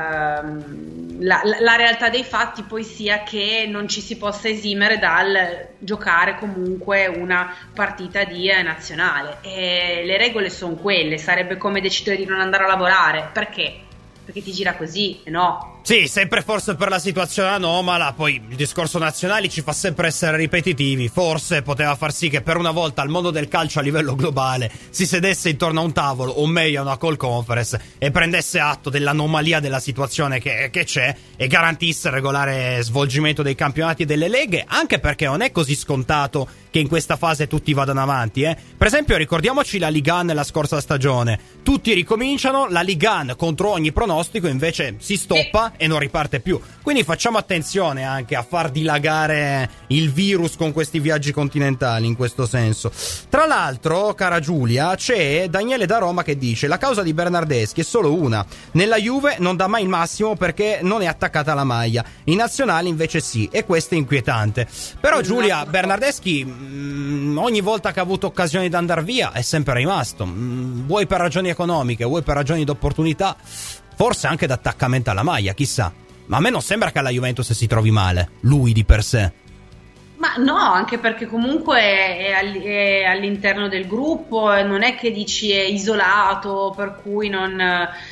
uh, la, la realtà dei fatti poi sia che non ci si possa esimere dal giocare comunque una partita di eh, nazionale, e le regole sono quelle. Sarebbe come decidere di non andare a lavorare, perché? Perché ti gira così, no? Sì, sempre forse per la situazione anomala. Poi il discorso nazionali ci fa sempre essere ripetitivi. Forse poteva far sì che per una volta il mondo del calcio a livello globale si sedesse intorno a un tavolo, o meglio a una call conference, e prendesse atto dell'anomalia della situazione che, che c'è e garantisse il regolare svolgimento dei campionati e delle leghe, anche perché non è così scontato che in questa fase tutti vadano avanti, eh. Per esempio ricordiamoci la Ligue uno nella scorsa stagione. Tutti ricominciano, la Ligue uno contro ogni pronostico invece si stoppa e non riparte più. Quindi facciamo attenzione anche a far dilagare il virus con questi viaggi continentali, in questo senso. Tra l'altro, cara Giulia, c'è Daniele da Roma che dice: la causa di Bernardeschi è solo una: nella Juve non dà mai il massimo perché non è attaccata alla maglia, in nazionale invece sì, e questo è inquietante. Però Giulia, Bernardeschi mh, ogni volta che ha avuto occasioni di andare via è sempre rimasto, mh, vuoi per ragioni economiche, vuoi per ragioni di opportunità, forse anche d'attaccamento alla maglia, chissà. Ma a me non sembra che alla Juventus si trovi male, lui di per sé. Ma no, anche perché comunque è, all- è all'interno del gruppo, non è che dici è isolato, per cui non,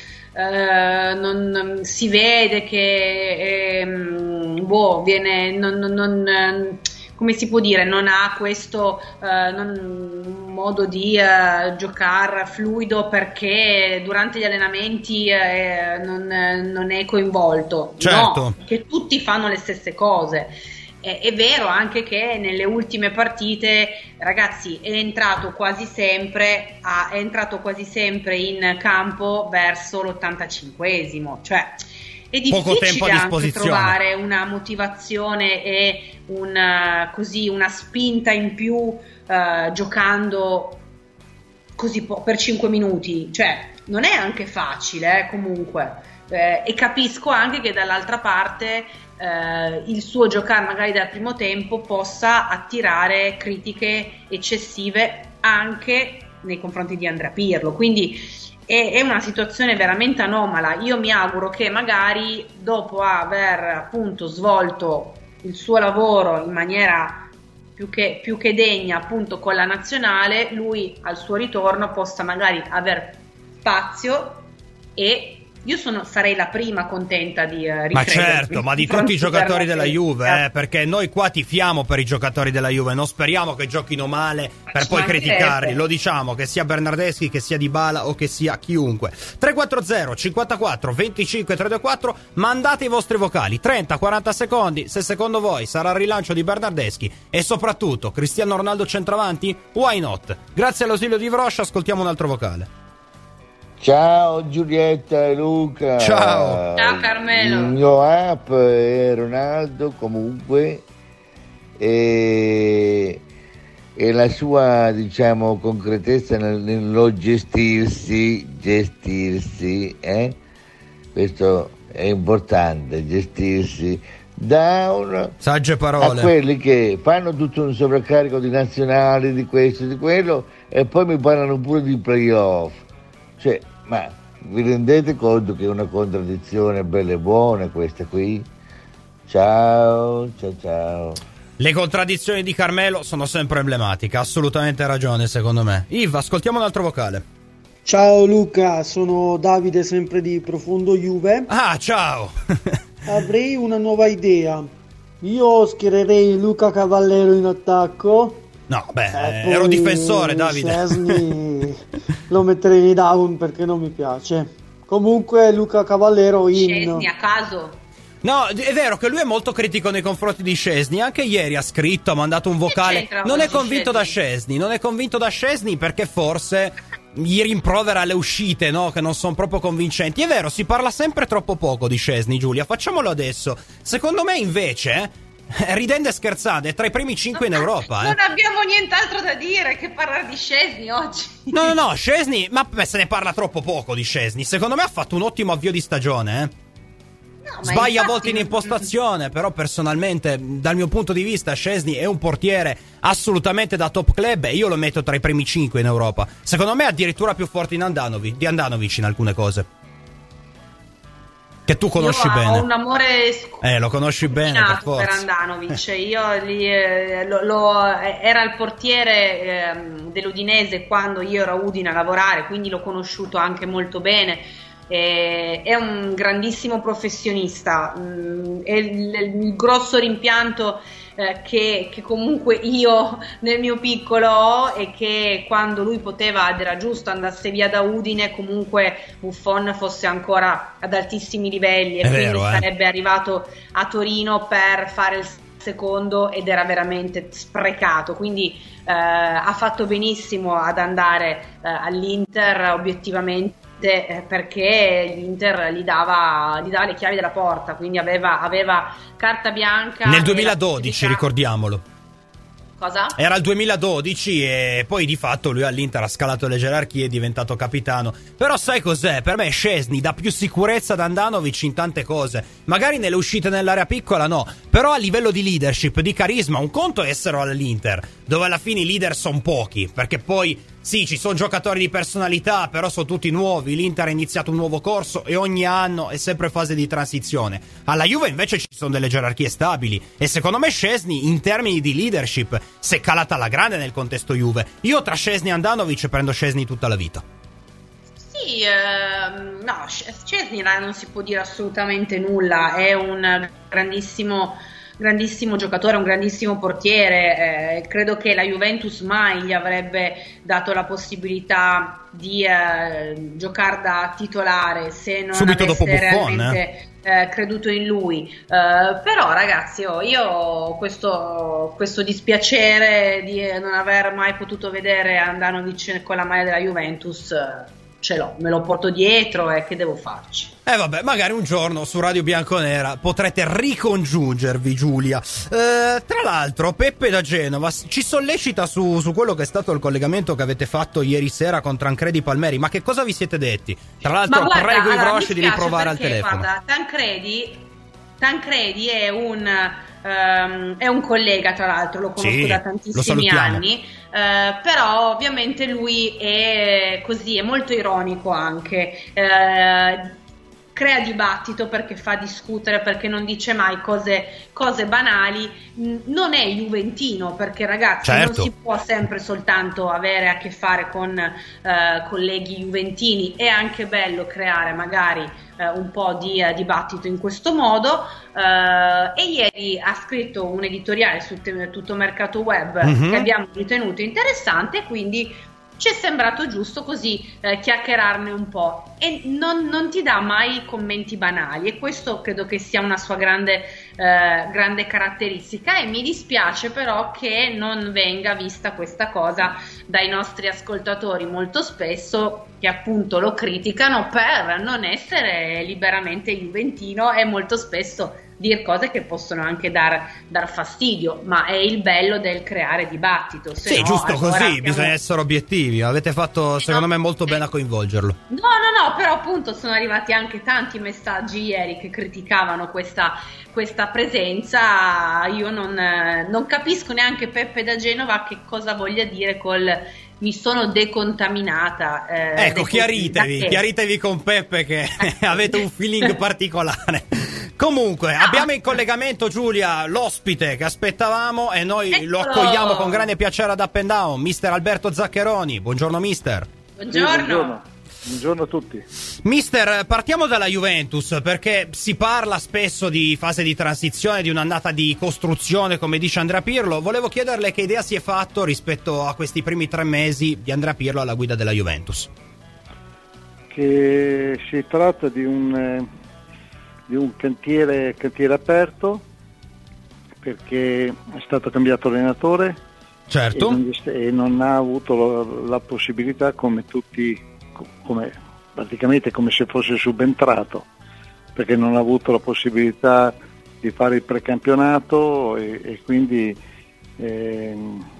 eh, non si vede che eh, boh, viene non, non, non come si può dire, non ha questo eh, non, modo di eh, giocare fluido perché durante gli allenamenti eh, non, non è coinvolto. Certo. No, che tutti fanno le stesse cose. È, è vero anche che nelle ultime partite, ragazzi, è entrato quasi sempre ha, è entrato quasi sempre in campo verso l'ottantacinquesimo, cioè è poco tempo difficile a anche disposizione, trovare una motivazione e una, così, una spinta in più uh, giocando così po- per cinque minuti, cioè non è anche facile eh, comunque, eh, e capisco anche che dall'altra parte eh, il suo giocare magari dal primo tempo possa attirare critiche eccessive anche nei confronti di Andrea Pirlo, quindi è, è una situazione veramente anomala. Io mi auguro che magari dopo aver appunto svolto il suo lavoro in maniera più che, più che degna appunto con la nazionale, lui al suo ritorno possa magari aver spazio, e io sono, sarei la prima contenta di uh, ricredermi. Ma certo, ma di tutti i giocatori della Juve, eh, perché noi qua tifiamo per i giocatori della Juve, non speriamo che giochino male per poi criticarli, lo diciamo, che sia Bernardeschi, che sia Dybala o che sia chiunque. Tre quattro zero cinquantaquattro venticinque trecentoquarantaquattro, mandate i vostri vocali, trenta quaranta secondi, se secondo voi sarà il rilancio di Bernardeschi e soprattutto Cristiano Ronaldo centravanti, why not? Grazie all'ausilio di Vrosh, ascoltiamo un altro vocale. Ciao Giulietta e Luca. Ciao. Ciao Carmelo. Il mio app è Ronaldo comunque, e, e la sua, diciamo, concretezza nel, nello gestirsi, gestirsi, eh? Questo è importante, gestirsi da un, sagge parole, a quelli che fanno tutto un sovraccarico di nazionali, di questo e di quello, e poi mi parlano pure di playoff. Cioè, ma vi rendete conto che è una contraddizione bella e buona questa qui? Ciao, ciao, ciao. Le contraddizioni di Carmelo sono sempre emblematiche, assolutamente ragione secondo me. Yves, ascoltiamo un altro vocale. Ciao Luca, sono Davide, sempre di Profondo Juve. Ah, ciao. Avrei una nuova idea. Io schiererei Luca Cavallero in attacco. No, beh, eh, ero difensore, Davide. Szczesny lo metterei down perché non mi piace. Comunque Luca Cavallero in. Szczesny a caso. No, è vero che lui è molto critico nei confronti di Szczesny. Anche ieri ha scritto, ha mandato un vocale. Non è convinto da Szczesny. Non è convinto da Szczesny perché forse gli rimprovera le uscite, no? Che non sono proprio convincenti. È vero, si parla sempre troppo poco di Szczesny, Giulia. Facciamolo adesso. Secondo me invece, ridendo e scherzando, è tra i primi cinque in Europa. Non eh. abbiamo nient'altro da dire che parlare di Szczesny oggi. No, no, no, Szczesny, ma beh, se ne parla troppo poco di Szczesny. Secondo me ha fatto un ottimo avvio di stagione, eh. No, sbaglia a volte in impostazione, però personalmente, dal mio punto di vista, Szczesny è un portiere assolutamente da top club e io lo metto tra i primi cinque in Europa. Secondo me addirittura più forte in Andanovic, di Andanovic in alcune cose. Che tu conosci io bene. Ho un amore sc- Eh, lo conosci bene, per forza. Per Andanovic. Io lì, eh, lo, lo, era il portiere eh, dell'Udinese quando io ero a Udine a lavorare, quindi l'ho conosciuto anche molto bene. Eh, è un grandissimo professionista. Mm, è il, il grosso rimpianto eh, che, che comunque io nel mio piccolo ho, e che quando lui poteva ed era giusto andasse via da Udine, comunque Buffon fosse ancora ad altissimi livelli e è quindi vero, eh. sarebbe arrivato a Torino per fare il secondo ed era veramente sprecato, quindi eh, ha fatto benissimo ad andare eh, all'Inter obiettivamente, eh, perché l'Inter gli dava, gli dava le chiavi della porta, quindi aveva, aveva carta bianca nel duemiladodici, ricordiamolo. Cosa? Era il duemiladodici e poi di fatto lui all'Inter ha scalato le gerarchie, è diventato capitano. Però sai cos'è? Per me Szczesny dà più sicurezza ad Andanovic in tante cose. Magari nelle uscite nell'area piccola no, però a livello di leadership, di carisma, un conto è essere all'Inter, dove alla fine i leader sono pochi, perché poi sì, ci sono giocatori di personalità, però sono tutti nuovi. L'Inter ha iniziato un nuovo corso e ogni anno è sempre fase di transizione. Alla Juve invece ci sono delle gerarchie stabili e secondo me Szczesny in termini di leadership si è calata alla grande nel contesto Juve. Io tra Szczesny e Andanovic prendo Szczesny tutta la vita. Sì, ehm, no, Szczesny non si può dire assolutamente nulla, è un grandissimo grandissimo giocatore, un grandissimo portiere, eh, credo che la Juventus mai gli avrebbe dato la possibilità di eh, giocare da titolare se non subito avesse dopo Buffon, realmente eh. Eh, creduto in lui, eh, però ragazzi oh, io ho questo, questo dispiacere di non aver mai potuto vedere Andanovic con la maglia della Juventus. ce l'ho, me lo porto dietro e che devo farci? Eh vabbè, magari un giorno su Radio Bianconera potrete ricongiungervi, Giulia. Eh, tra l'altro, Peppe da Genova ci sollecita su, su quello che è stato il collegamento che avete fatto ieri sera con Tancredi Palmeri. Ma che cosa vi siete detti? Tra l'altro, guarda, prego allora, i Brosci di riprovare perché, al telefono. Guarda, Tancredi, Tancredi è un... Um, è un collega, tra l'altro lo conosco sì, da tantissimi anni, uh, però ovviamente lui è così, è molto ironico anche, uh, crea dibattito perché fa discutere, perché non dice mai cose, cose banali, non è juventino perché ragazzi certo. non si può sempre soltanto avere a che fare con uh, colleghi juventini, è anche bello creare magari un po' di uh, dibattito in questo modo, uh, e ieri ha scritto un editoriale su te- tutto mercato web mm-hmm. che abbiamo ritenuto interessante, quindi ci è sembrato giusto così eh, chiacchierarne un po', e non, non ti dà mai commenti banali, e questo credo che sia una sua grande, eh, grande caratteristica, e mi dispiace però che non venga vista questa cosa dai nostri ascoltatori molto spesso, che appunto lo criticano per non essere liberamente juventino e molto spesso dire cose che possono anche dar, dar fastidio, ma è il bello del creare dibattito. Se sì, no, giusto allora così, abbiamo... bisogna essere obiettivi, avete fatto sì, secondo no, me molto sì. bene a coinvolgerlo. No, no, no, però appunto sono arrivati anche tanti messaggi ieri che criticavano questa, questa presenza, io non, non capisco neanche Peppe da Genova che cosa voglia dire col... mi sono decontaminata. Eh, ecco, chiaritevi, chiaritevi con Peppe che avete un feeling particolare. Comunque, no. abbiamo in collegamento, Giulia, l'ospite che aspettavamo, e noi Eccolo. lo accogliamo con grande piacere ad Up and Down, mister Alberto Zaccheroni. Buongiorno, mister. Buongiorno. Sì, buongiorno. Buongiorno a tutti. Mister, partiamo dalla Juventus, perché si parla spesso di fase di transizione, di un'annata di costruzione, come dice Andrea Pirlo. Volevo chiederle che idea si è fatto rispetto a questi primi tre mesi di Andrea Pirlo alla guida della Juventus. Che si tratta di un, eh, di un cantiere, cantiere aperto, perché è stato cambiato allenatore, certo, e non, e non ha avuto la, la possibilità, come tutti, come praticamente come se fosse subentrato, perché non ha avuto la possibilità di fare il precampionato e, e quindi eh,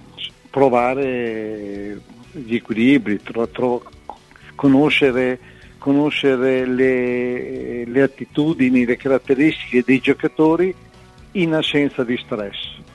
provare gli equilibri, tro, tro, conoscere, conoscere le, le attitudini, le caratteristiche dei giocatori in assenza di stress.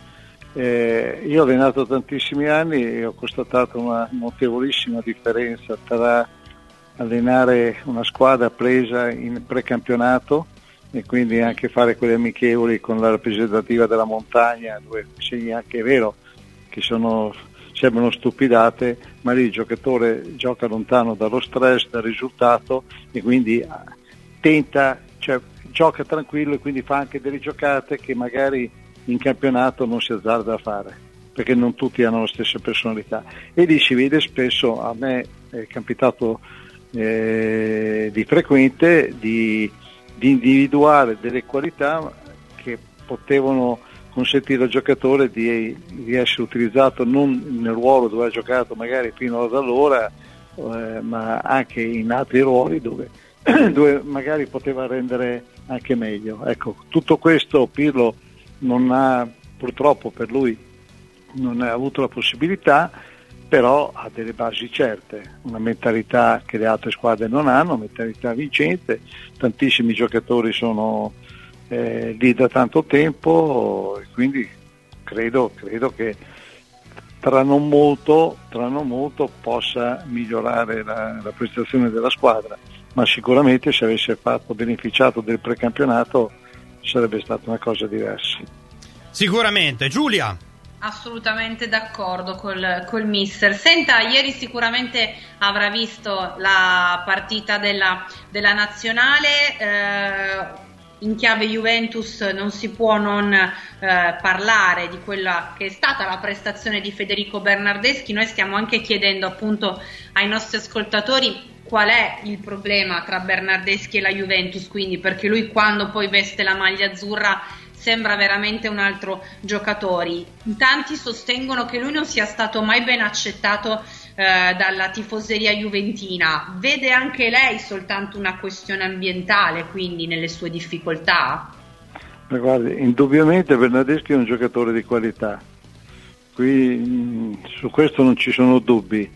Eh, io ho allenato tantissimi anni e ho constatato una notevolissima differenza tra allenare una squadra presa in precampionato e quindi anche fare quelle amichevoli con la rappresentativa della montagna, dove segni anche è vero che sono, sembrano stupidate, ma lì il giocatore gioca lontano dallo stress, dal risultato, e quindi tenta, cioè gioca tranquillo, e quindi fa anche delle giocate che magari in campionato non si azzarda a fare, perché non tutti hanno la stessa personalità, e lì si vede spesso. A me è capitato eh, di frequente di, di individuare delle qualità che potevano consentire al giocatore di, di essere utilizzato non nel ruolo dove ha giocato magari fino ad allora, eh, ma anche in altri ruoli dove, dove magari poteva rendere anche meglio. Ecco, tutto questo Pirlo non ha, purtroppo per lui non ha avuto la possibilità, però ha delle basi certe, una mentalità che le altre squadre non hanno, una mentalità vincente, tantissimi giocatori sono eh, lì da tanto tempo, e quindi credo, credo che tra non molto, tra non molto possa migliorare la, la prestazione della squadra, ma sicuramente se avesse fatto beneficiato del precampionato sarebbe stata una cosa diversa. Sicuramente. Giulia? Assolutamente d'accordo col, col mister. Senta, ieri sicuramente avrà visto la partita della, della nazionale, eh, in chiave Juventus non si può non eh, parlare di quella che è stata la prestazione di Federico Bernardeschi. Noi stiamo anche chiedendo appunto ai nostri ascoltatori qual è il problema tra Bernardeschi e la Juventus, quindi, perché lui quando poi veste la maglia azzurra sembra veramente un altro giocatore. Tanti sostengono che lui non sia stato mai ben accettato eh, dalla tifoseria juventina, vede anche lei soltanto una questione ambientale, quindi nelle sue difficoltà? Ma guardi, indubbiamente Bernardeschi è un giocatore di qualità, qui mh, su questo non ci sono dubbi.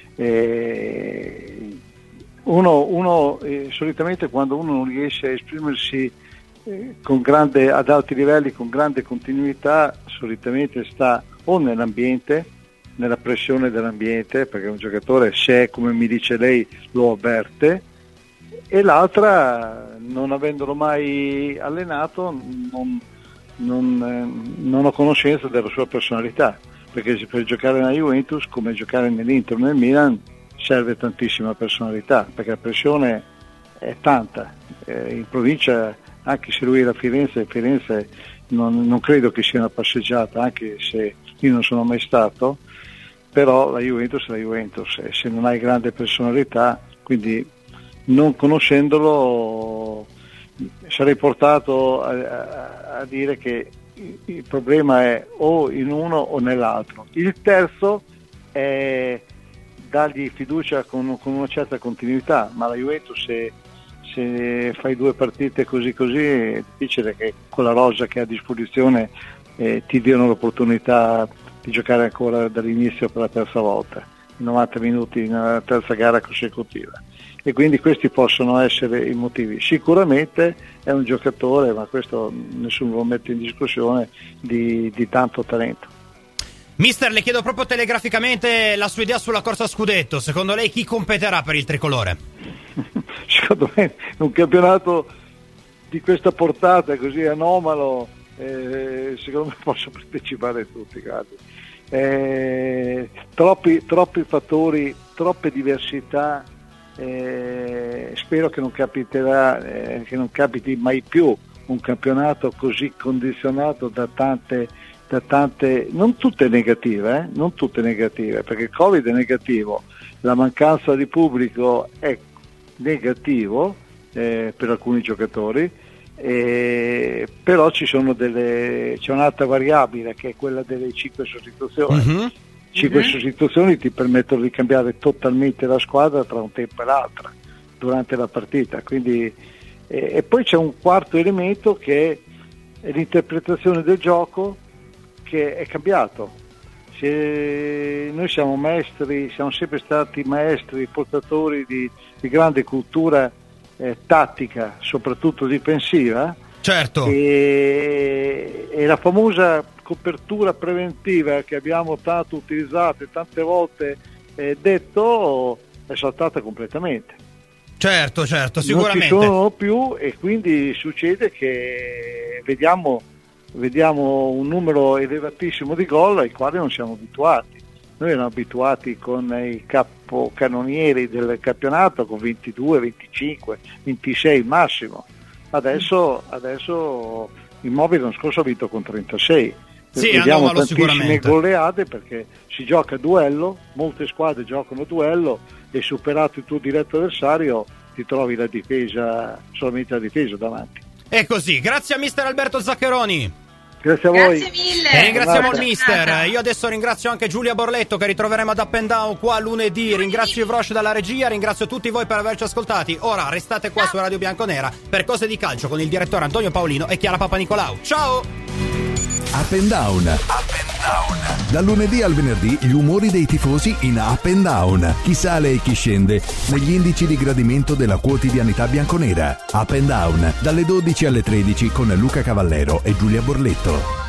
Eh, uno, uno eh, solitamente quando uno non riesce a esprimersi eh, con grande, ad alti livelli, con grande continuità, solitamente sta o nell'ambiente, nella pressione dell'ambiente, perché un giocatore, se come mi dice lei, lo avverte, e l'altra, non avendolo mai allenato, non, non, eh, non ho conoscenza della sua personalità, perché per giocare nella Juventus, come giocare nell'Inter o nel Milan, serve tantissima personalità, perché la pressione è tanta. Eh, in provincia, anche se lui era a Firenze, Firenze non, non credo che sia una passeggiata, anche se io non sono mai stato, però la Juventus è la Juventus, e se non hai grande personalità, quindi non conoscendolo sarei portato a, a, a dire che il problema è o in uno o nell'altro. Il terzo è dargli fiducia con, con una certa continuità, ma la Juventus, se, se fai due partite così così, è difficile che con la rosa che ha a disposizione eh, ti diano l'opportunità di giocare ancora dall'inizio per la terza volta, novanta minuti in una terza gara consecutiva, e quindi questi possono essere i motivi. Sicuramente è un giocatore, ma questo nessuno lo mette in discussione, di, di tanto talento. Mister, le chiedo proprio telegraficamente la sua idea sulla corsa scudetto. Secondo lei chi competerà per il tricolore? Secondo me un campionato di questa portata così anomalo, eh, secondo me possono partecipare tutti, guardi. Eh, troppi, troppi fattori, troppe diversità, eh, spero che non capiterà, eh, che non capiti mai più un campionato così condizionato da tante, da tante, non tutte negative, eh, non tutte negative, perché il Covid è negativo, la mancanza di pubblico è negativo eh, per alcuni giocatori. Eh, però ci sono delle, c'è un'altra variabile che è quella delle cinque sostituzioni. Mm-hmm. cinque mm-hmm. sostituzioni ti permettono di cambiare totalmente la squadra tra un tempo e l'altro durante la partita, quindi, eh, e poi c'è un quarto elemento che è l'interpretazione del gioco, che è cambiato. Se noi siamo maestri, siamo sempre stati maestri, portatori di, di grande cultura Eh, tattica, soprattutto difensiva, certo, e, e la famosa copertura preventiva che abbiamo tanto utilizzato e tante volte eh, detto è saltata completamente. Certo, certo, sicuramente non ci sono più, e quindi succede che vediamo, vediamo un numero elevatissimo di gol ai quali non siamo abituati. Noi eravamo abituati con i capocannonieri del campionato con ventidue, venticinque, ventisei massimo. Adesso, adesso Immobile l'anno scorso ha vinto con trentasei. Sì, vediamo tantissime goleade, perché si gioca a duello, molte squadre giocano a duello, e superato il tuo diretto avversario ti trovi la difesa, solamente la difesa davanti. È così. Grazie a mister Alberto Zaccheroni. Grazie a voi. Grazie mille. E ringraziamo il mister. Io adesso ringrazio anche Giulia Borletto, che ritroveremo ad Up and Down qua lunedì. Ringrazio Ivrosh dalla regia, ringrazio tutti voi per averci ascoltati. Ora restate qua su Radio Bianconera per Cose di Calcio con il direttore Antonio Paolino e Chiara Papanicolau. Ciao! Up and Down. Up and Down. Dal lunedì al venerdì gli umori dei tifosi in Up and Down. Chi sale e chi scende negli indici di gradimento della quotidianità bianconera. Up and Down dalle dodici alle tredici con Luca Cavallero e Giulia Borletto.